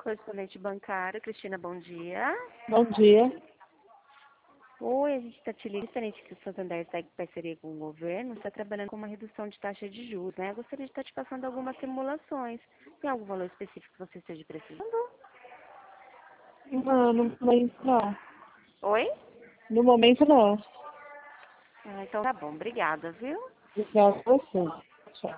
correspondente bancário. Cristina, bom dia. Bom dia. Oi, a gente está te ligando diferente que o Santander está em parceria com o governo, está trabalhando com uma redução de taxa de juros, né? Eu gostaria de estar te passando algumas simulações. Tem algum valor específico que você esteja precisando? Não, no momento não. Oi? No momento não. Ah, então tá bom, obrigada, viu? Obrigada a você.